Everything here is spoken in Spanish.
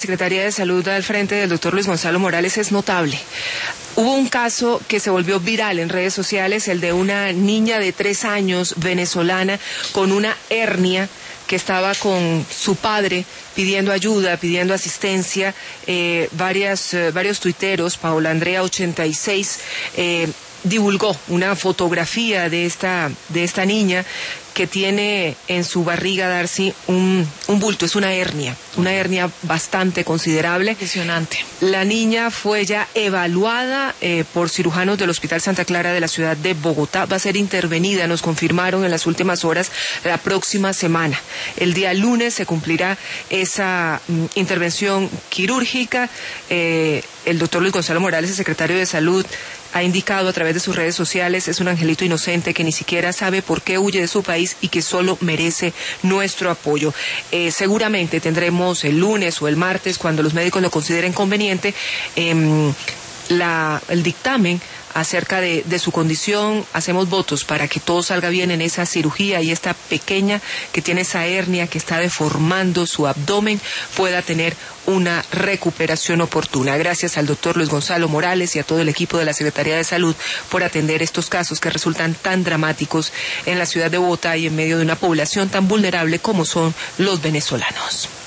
Secretaría de Salud al frente del doctor Luis Gonzalo Morales es notable. Hubo un caso que se volvió viral en redes sociales, el de una niña de 3 años venezolana con una hernia que estaba con su padre pidiendo ayuda, pidiendo asistencia. Varios tuiteros, Paola Andrea 86, divulgó una fotografía de esta niña que tiene en su barriga, Darcy, un bulto, es una hernia bastante considerable. Impresionante. La niña fue ya evaluada por cirujanos del Hospital Santa Clara de la ciudad de Bogotá. Va a ser intervenida, nos confirmaron en las últimas horas, la próxima semana. El día lunes se cumplirá esa intervención quirúrgica. El doctor Luis Gonzalo Morales, el secretario de Salud, ha indicado a través de sus redes sociales, es un angelito inocente que ni siquiera sabe por qué huye de su país y que solo merece nuestro apoyo. Seguramente tendremos el lunes o el martes, cuando los médicos lo consideren conveniente, el dictamen acerca de su condición. Hacemos votos para que todo salga bien en esa cirugía y esta pequeña que tiene esa hernia que está deformando su abdomen pueda tener una recuperación oportuna. Gracias al doctor Luis Gonzalo Morales y a todo el equipo de la Secretaría de Salud por atender estos casos que resultan tan dramáticos en la ciudad de Bogotá y en medio de una población tan vulnerable como son los venezolanos.